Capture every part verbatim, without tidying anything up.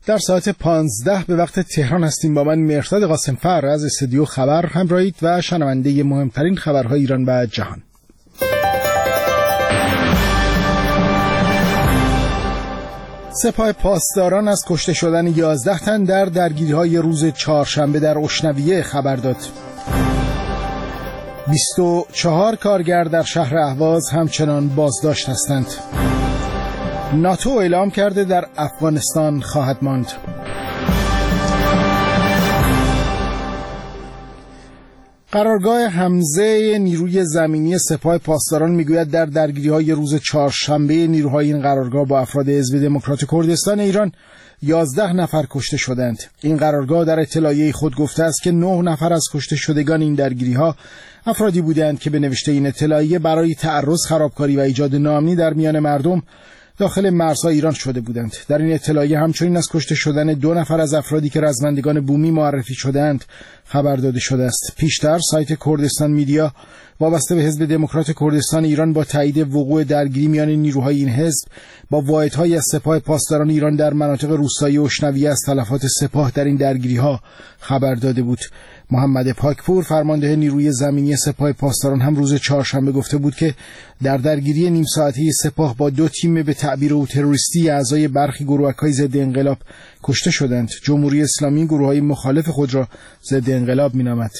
در ساعت پانزده به وقت تهران هستیم. با من مهرداد قاسمفر از استودیو خبر همراهید و شنونده مهمترین خبرهای ایران و جهان. سپاه پاسداران از کشته شدن یازده تن در درگیری‌های روز چهارشنبه در اشنویه خبر داد. بیست و چهار کارگر در شهر اهواز همچنان بازداشت هستند. ناتو اعلام کرده در افغانستان خواهد ماند. قرارگاه حمزه نیروی زمینی سپاه پاسداران میگوید در درگیری‌های روز چهارشنبه نیروهای این قرارگاه با افراد حزب دموکرات کردستان ایران یازده نفر کشته شدند. این قرارگاه در اطلاعیه خود گفته است که نه نفر از کشته شدگان این درگیری‌ها افرادی بودند که به نوشته این اطلاعیه برای تعرض، خرابکاری و ایجاد ناامنی در میان مردم داخل مرزهای ایران شده بودند. در این اطلاعیه همچنین از کشته شدن دو نفر از افرادی که رزمندگان بومی معرفی شدند خبر داده شده است. پیشتر سایت کردستان میدیا وابسته به حزب دموکرات کردستان ایران با تایید وقوع درگیری میان نیروهای این حزب با واحدهای از سپاه پاسداران ایران در مناطق روستایی اشنویه از تلفات سپاه در این درگیری‌ها خبر داده بود. محمد پاکپور فرمانده نیروی زمینی سپاه پاسداران هم روز چهارشنبه گفته بود که در درگیری نیم ساعته سپاه با دو تیم به تعبیر او تروریستی اعضای برخی گروه‌های ضد انقلاب کشته شدند. جمهوری اسلامی گروه‌های مخالف خود را ضد انقلاب می‌نامد.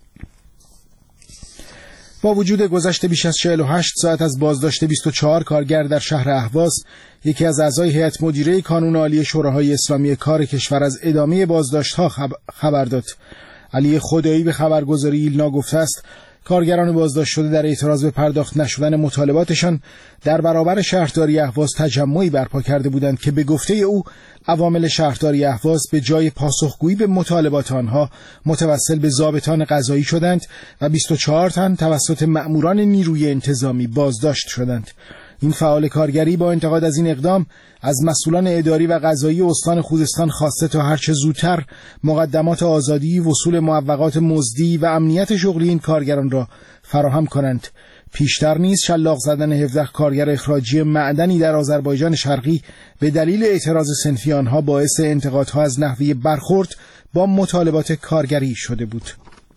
با وجود گذشت بیش از چهل و هشت ساعت از بازداشت بیست و چهار کارگر در شهر اهواز، یکی از اعضای هیئت مدیره کانون عالی شوراهای اسلامی کار کشور از ادامه بازداشت‌ها خبر داد. علی خدایی به خبرگزاری ایلنا گفته است کارگران بازداشت شده در اعتراض به پرداخت نشدن مطالباتشان در برابر شهرداری اهواز تجمعی برپا کرده بودند که به گفته او عوامل شهرداری اهواز به جای پاسخگویی به مطالبات آنها متوسل به ضابطان قضایی شدند و بیست و چهار تن توسط مأموران نیروی انتظامی بازداشت شدند. این فعال کارگری با انتقاد از این اقدام از مسئولان اداری و قضایی استان خوزستان خواسته تا هرچه زودتر مقدمات آزادی، وصول معوقات مزدی و امنیت شغلی این کارگران را فراهم کنند. پیشتر نیز شلاق زدن هفده کارگر اخراجی معدنی در آذربایجان شرقی به دلیل اعتراض صنفی آنها باعث انتقادها از نحوه برخورد با مطالبات کارگری شده بود.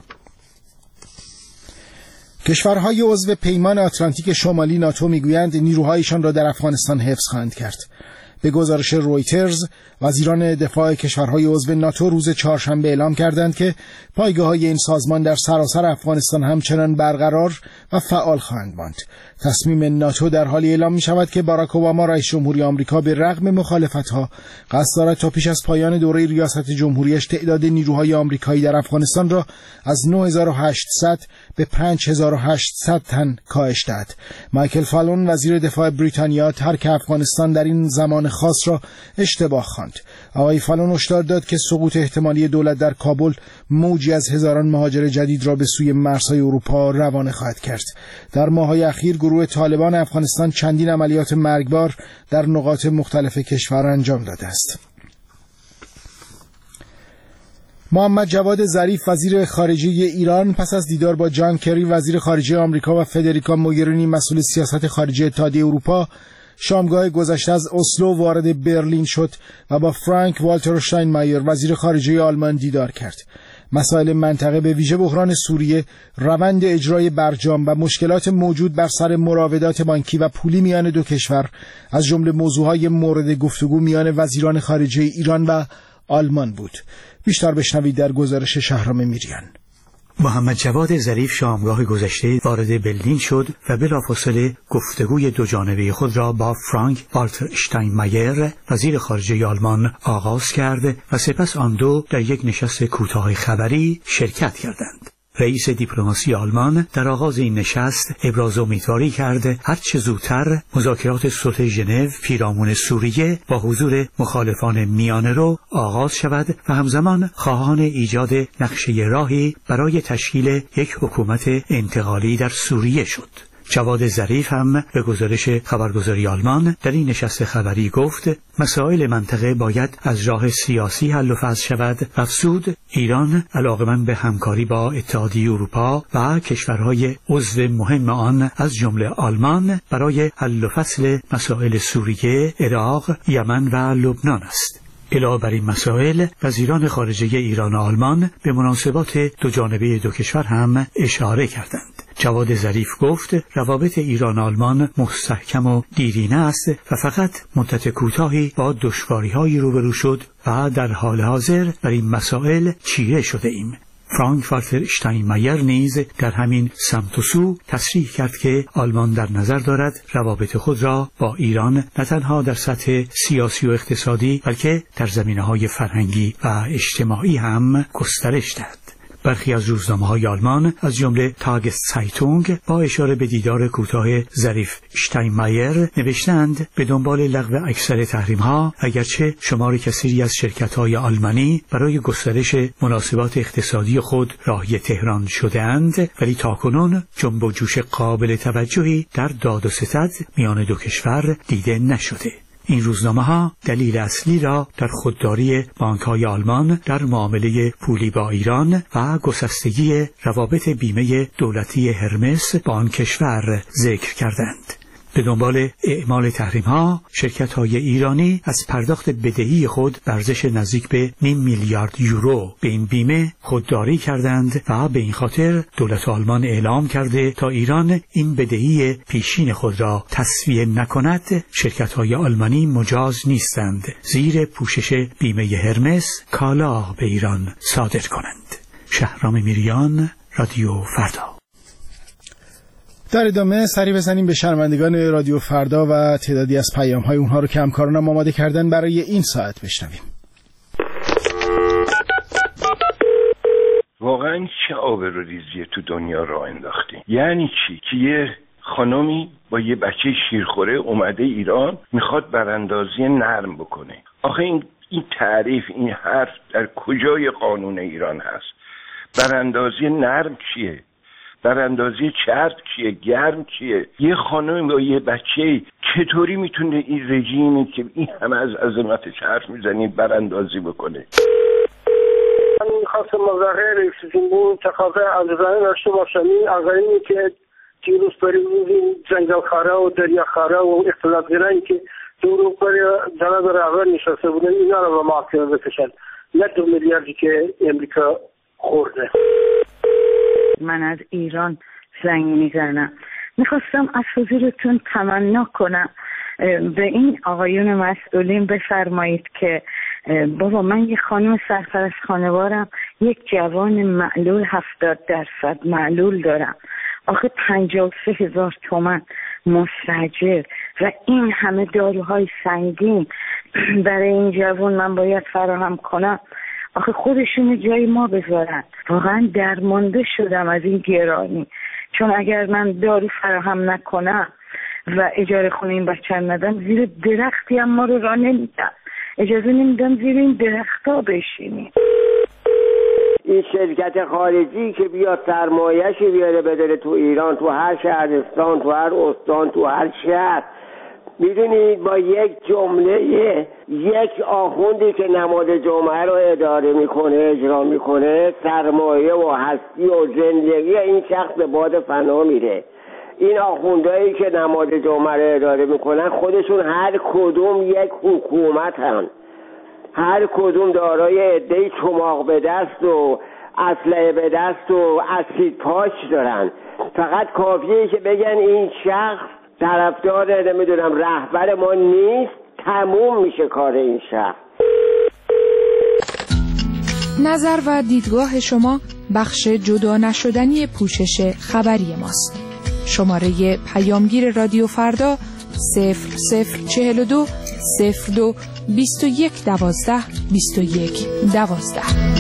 کشورهای عضو پیمان آتلانتیک شمالی ناتو میگویند نیروهایشان را در افغانستان حفظ خواهند کرد. به گزارش رویترز، وزیران دفاع کشورهای عضو ناتو روز چهارشنبه اعلام کردند که پایگاه‌های این سازمان در سراسر افغانستان همچنان برقرار و فعال خواهند ماند. تصمیم ناتو در حالی اعلام می شود که باراک اوباما رئیس جمهوری آمریکا به رغم مخالفت‌ها قصد دارد تا پیش از پایان دوره ریاست جمهوریش تعداد نیروهای آمریکایی در افغانستان را از نه هزار و هشتصد به پنج هزار و هشتصد تن کاهش دهد. مایکل فالون وزیر دفاع بریتانیا ترک افغانستان در این زمان خاص را اشتباه خواند. آقای فالون هشدار داد که سقوط احتمالی دولت در کابل موجی از هزاران مهاجر جدید را به سوی مرزهای اروپا روانه خواهد کرد. در ماه‌های اخیر گروه طالبان افغانستان چندین عملیات مرگبار در نقاط مختلف کشور انجام داده است. محمد جواد ظریف وزیر خارجه ایران پس از دیدار با جان کری وزیر خارجه آمریکا و فدریکا موگرینی مسئول سیاست خارجه اتحادیه اروپا شامگاه گذشته از اسلو وارد برلین شد و با فرانک والتر شتاینمایر وزیر خارجه آلمان دیدار کرد. مسائل منطقه به ویژه بحران سوریه، روند اجرای برجام و مشکلات موجود بر سر مراودات بانکی و پولی میان دو کشور از جمله موضوعهای مورد گفتگو میان وزیران خارجه ایران و آلمان بود. بیشتر بشنوید در گزارش شهرام میریان. محمد جواد ظریف شامگاه گذشته وارد برلین شد و بلافاصله گفتگوی دو جانبه خود را با فرانک والتر شتاینمایر وزیر خارجه آلمان آغاز کرد و سپس آن دو در یک نشست کوتاه خبری شرکت کردند. رئیس دیپلماسی آلمان در آغاز این نشست ابراز امیدواری کرد هرچه زودتر مذاکرات صلح ژنو پیرامون سوریه با حضور مخالفان میانه رو آغاز شود و همزمان خواهان ایجاد نقشه راهی برای تشکیل یک حکومت انتقالی در سوریه شد. جواد ظریف هم به گزارش خبرگزاری آلمان در این نشست خبری گفت مسائل منطقه باید از راه سیاسی حل و فصل شود و افزود ایران علاقمند به همکاری با اتحادیه اروپا و کشورهای عضو مهم آن از جمله آلمان برای حل و فصل مسائل سوریه، عراق، یمن و لبنان است. علاوه بر این مسائل، وزیران خارجه ایران و آلمان به مناسبات دو جانبه دو کشور هم اشاره کردند. جواد ظریف گفت روابط ایران و آلمان مستحکم و دیرینه است و فقط مدت کوتاهی با دشواری‌هایی روبرو شد و در حال حاضر بر این مسائل چیره شده ایم. فرانک والتر اشتاینمایر نیز در همین سمت و سو تصریح کرد که آلمان در نظر دارد روابط خود را با ایران نه تنها در سطح سیاسی و اقتصادی بلکه در زمینه‌های فرهنگی و اجتماعی هم گسترش دهد. برخی از روزنامه‌های آلمان از جمله تاگ سایتونگ با اشاره به دیدار کوتاه ظریف اشتاینمایر نوشتند به دنبال لغو اکثر تحریم‌ها، اگرچه شمار کثیری از شرکت‌های آلمانی برای گسترش مناسبات اقتصادی خود راهی تهران شده‌اند، ولی تاکنون جنب و جوش قابل توجهی در داد و ستد میان دو کشور دیده نشده. این روزنامه‌ها دلیل اصلی را در خودداری بانک‌های آلمان در معامله پولی با ایران و گسستگی روابط بیمه دولتی هرمس با آن کشور ذکر کردند. به دنبال اعمال تحریم‌ها، شرکت‌های ایرانی از پرداخت بدهی خود به ارزش نزدیک به نیم میلیارد یورو به این بیمه خودداری کردند و به این خاطر دولت آلمان اعلام کرده تا ایران این بدهی پیشین خود را تسویه نکند، شرکت‌های آلمانی مجاز نیستند زیر پوشش بیمه هرمس کالا به ایران صادر کنند. شهرام میریان، رادیو فردا. در ادامه سری بزنیم به شنوندگان رادیو فردا و تعدادی از پیام‌های اونها رو که همکارانم آماده کردن برای این ساعت بشنویم. واقعا چه آبروریزی تو دنیا راه انداختیم. یعنی چی که یه خانمی با یه بچه شیرخوره اومده ایران میخواد براندازی نرم بکنه. آخه این این تعریف، این حرف در کجای قانون ایران هست؟ براندازی نرم چیه؟ براندازی چرب چیه؟ گرم چیه؟ یه خانم با یه بچه چطوری میتونه این رژیمی که این همه از عظمتش حرف میزنی براندازی بکنه؟ من میخواستم مظاهره رئیس جمهور تقاضای عزیزانه داشته باشم. این آقایونی که دیروز برای این جنگلخواره و دریاخواره و اقتصادگرایی که دور پر جناب رهبر نشسته بودن، اینا رو به محاکمه بکشن، نه دو میلیاردی که امریکا خورده. من از ایران زنگ میزنم، میخواستم از حضورتون تمنا کنم به این آقایون مسئولین بفرمایید که بابا من یه خانم سرپرست خانوارم، یک جوان معلول هفتاد درصد معلول دارم، آخه پنجاه و سه هزار تومن مستاجر و این همه داروهای سنگین برای این جوان من باید فراهم کنم. آخه خودشون جای ما بذارن. واقعا درمانده شدم از این گرانی، چون اگر من دارو فراهم نکنم و اجاره خونه این بچه ندم، زیر درختی هم ما رو راه نمیدم، اجازه نمیدم زیر این درختا بشینیم. این شرکت خارجی که بیاد سرمایه‌شو بیاره بداره تو ایران، تو هر شهرستان، تو هر استان، تو هر شهر، میدونید با یک جمله یک آخوندی که نماد جمعه رو اداره میکنه، اجرا میکنه، سرمایه و هستی و زندگی این شخص به باد فنا میره. این آخوندهایی که نماد جمعه رو اداره میکنن خودشون هر کدوم یک حکومت هن، هر کدوم دارای عده‌ای چماق به دست و اسلحه به دست و اسید پاش دارن. فقط کافیه که بگن این شخص طرفدار نمیدونم رهبر ما نیست، تموم میشه کار این شخص. نظر و دیدگاه شما بخش جدا نشدنی پوشش خبری ماست. شماره پیامگیر رادیو فردا صفر صفر چهل و دو صفر دو بیست و یک دوازده بیست و یک دوازده.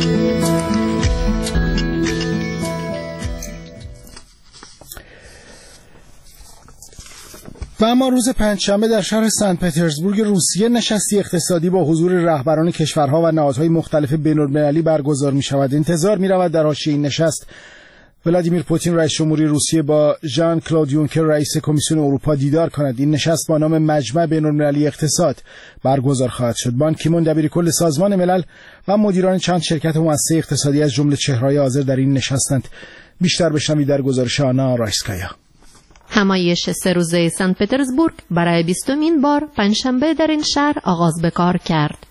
و اما روز پنجشنبه در شهر سن پترزبورگ روسیه نشستی اقتصادی با حضور رهبران کشورها و نهادهای مختلف بین‌المللی برگزار می شود. انتظار می رود در حاشیه این نشست ولادیمیر پوتین رئیس جمهوری روسیه با ژان کلود یونکر رئیس کمیسیون اروپا دیدار کند. این نشست با نام مجمع بین‌المللی اقتصاد برگزار خواهد شد. بان کیمون دبیرکل سازمان ملل و مدیران چند شرکت مؤسسه اقتصادی از جمله چهره‌های حاضر در این نشستند. بیشتر بشنوید در گزارش آنا رایسکایا. همایش سه روزه سن پترزبورگ برای بیستمین بار پنجشنبه در این شهر آغاز به کار کرد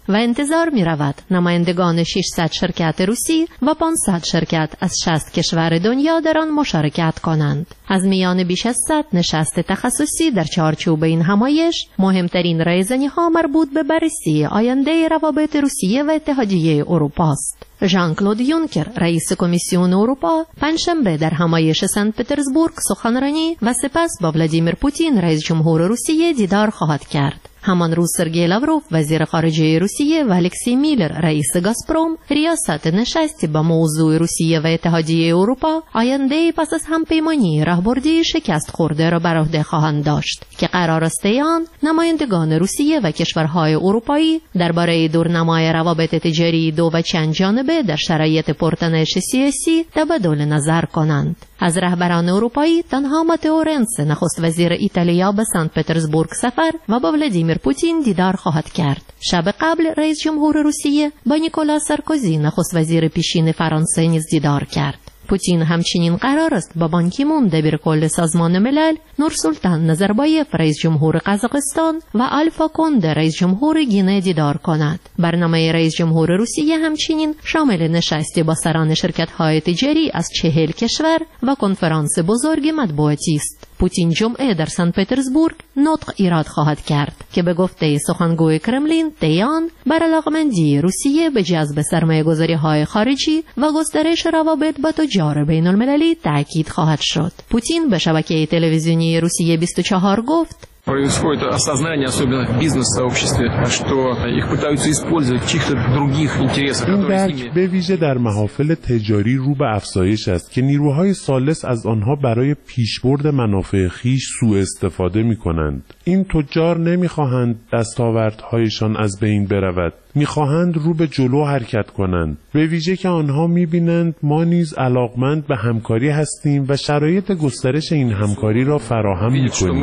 و انتظار می رود نمایندگان ششصد شرکت روسی و پانصد شرکت از شصت کشور دنیا در آن مشارکت کنند. از میان بیش از صد نشست تخصصی در چارچوب این همایش، مهمترین رایزنی‌ها مربوط به بررسی آینده روابط روسیه و اتحادیه اروپا است. ژان کلود یونکر، رئیس کمیسیون اروپا، پنجشنبه در همایش سنت پترزبورگ سخنرانی و سپس با ولادیمیر پوتین، رئیس جمهور روسیه، دیدار خواهد کرد. همان روز سرگئی لاوروف، وزیر خارجه روسیه، و الکسی میلر، رئیس گازپروم، ریاست نشستی با موضوع روسیه و اتحادیه اروپا، آینده پس از همپیمانی راهبردی شکست خورده را بر عهده خواهند داشت که قرار است آن نمایندگان روسیه و کشورهای اروپایی درباره دورنمای روابط تجاری دو و چند جانبه در شرایط پرتنش سیاسی تبادل نظر کنند. از رهبران اروپایی تنها ماتئو رنسی، نخست وزیر ایتالیا، به سنت پترزبورگ سفر و با ولادیمیر پوتین دیدار خواهد کرد. شب قبل رئیس جمهور روسیه با نیکولا سارکوزی، نخست وزیر پیشین فرانسه، نیز دیدار کرد. پوتین همچنین قرار است با بان کی مون، دبیرکل سازمان ملل، نورسولطان نظربایف، رئیس جمهور قزاقستان، و آلفا کنده، رئیس جمهور گینه، دیدار کند. برنامه رئیس جمهور روسیه همچنین شامل نشستی با سران شرکت‌های تجاری از چهل کشور و کنفرانس بزرگ مطبوعاتی است. پوتین جمعه در سنت پترزبورگ نطق ایراد خواهد کرد که به گفته سخنگوی کرملین تیان بر علاقمندی روسیه به جذب سرمایه‌گذاری‌های خارجی و گسترش روابط با تجار بین‌المللی تأکید خواهد شد. پوتین به شبکه تلویزیونی روسیه بیست و چهار گفت: Происходит осознание, особенно в бизнес-сообществе, что их пытаются использовать в чьих-то других интересах, которые с ними... به ویژه در محافل تجاری رو به افزایش است که نیروهای ثالث از آنها برای پیشبرد منافع خویش سوء استفاده می‌کنند. این تجار نمی‌خواهند دستاوردهایشان از بین برود، می‌خواهند رو به جلو حرکت کنند. به ویژه که آنها می‌بینند ما نیز علاقمند به همکاری هستیم و شرایط گسترش این همکاری را فراهم می‌کنیم.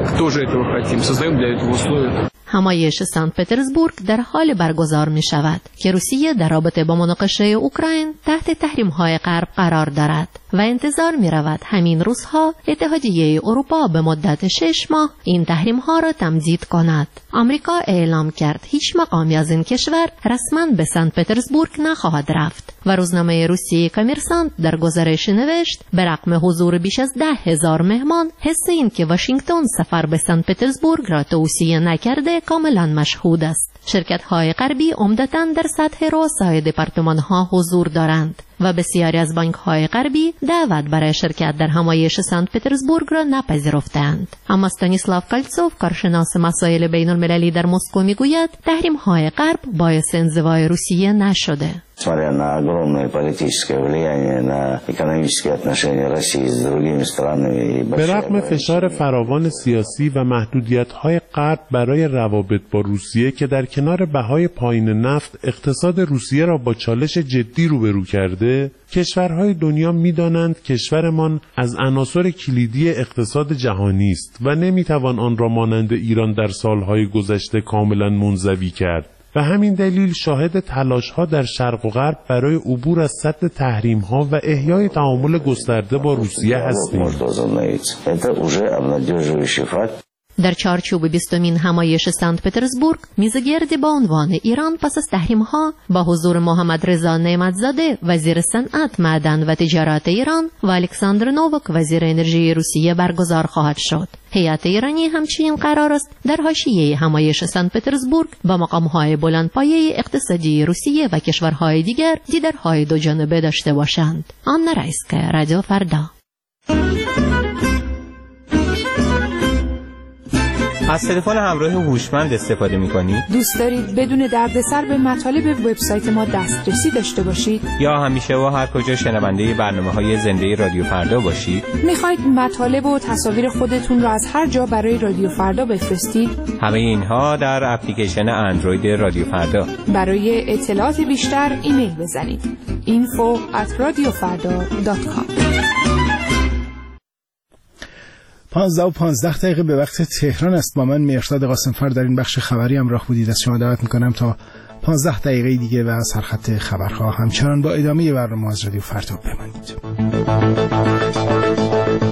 همایش سنت پترزبورگ در حال برگزار می شود که روسیه در رابطه با مناقشه اوکراین تحت تحریم های غرب قرار دارد و انتظار می رود همین روزها اتحادیه اروپا به مدت شش ماه این تحریم ها را تمدید کند. آمریکا اعلام کرد هیچ مقامی از این کشور رسما به سنت پترزبورگ نخواهد رفت و روزنامه روسیه کامرسانت در گزارش نوشت به رغم حضور بیش از ده هزار مهمان، حس این که واشنگتن سفر به سنت پترزبورگ را توصیه نکرده کاملا مشهود است. شرکت‌های غربی عمدتاً در سطح رؤسای دپارتمان‌ها حضور دارند و بسیاری از بانک‌های غربی دعوت برای شرکت در همایش سنت پترزبورگ را نپذیرفتند. اما استانیسلاو کالتسوف، کارشناس مسائل بین‌المللی در مسکو، می‌گوید تحریم‌های غرب باعث انزوای روسیه نشده. Несмотря на огромное политическое влияние на экономические отношения России с другими странами. به رغم فشار فراوان سیاسی و محدودیت‌های غرب برای روابط با روسیه که در کنار بهای پایین نفت اقتصاد روسیه را با چالش جدی روبرو کرده، کشورهای دنیا می‌دانند کشورمان از عناصر کلیدی اقتصاد جهانی است و نمی‌توان آن را مانند ایران در سالهای گذشته کاملا منزوی کرد. و همین دلیل شاهد تلاش‌ها در شرق و غرب برای عبور از سد تحریم‌ها و احیای تعامل گسترده با روسیه هستیم. در چارچوب بیستمین همایش سنت پترزبورگ، میزگردی با عنوان ایران پس از تحریم‌ها با حضور محمد رضا نعمتزاده، وزیر صنعت، معدن و تجارت ایران، و الکساندر نووک، وزیر انرژی روسیه برگزار خواهد شد. هیئت ایرانی همچنین قرار است در حاشیه همایش سنت پترزبورگ با مقام‌های بلندپایه اقتصادی روسیه و کشورهای دیگر دیدارهای دو جانبه داشته باشند. آنا رایسکا، رادیو فردا. از تلفن همراه هوشمند استفاده می‌کنید؟ دوست دارید بدون دردسر به مطالب وبسایت ما دسترسی داشته باشید؟ یا همیشه و هر کجا شنونده برنامه‌های زنده رادیو فردا باشید؟ می‌خواید مطالب و تصاویر خودتون را از هر جا برای رادیو فردا بفرستید؟ همه اینها در اپلیکیشن اندروید رادیو فردا. برای اطلاعات بیشتر ایمیل بزنید info at radiofarda dot com. پانزده و پانزده دقیقه به وقت تهران است. با من مرشاد قاسمفر در این بخش خبری همراه بودید. از شما دعوت میکنم تا پانزده دقیقه دیگه و از هر خط خبرها همچنان با ادامه برنامه از رادیو فردا بمانید.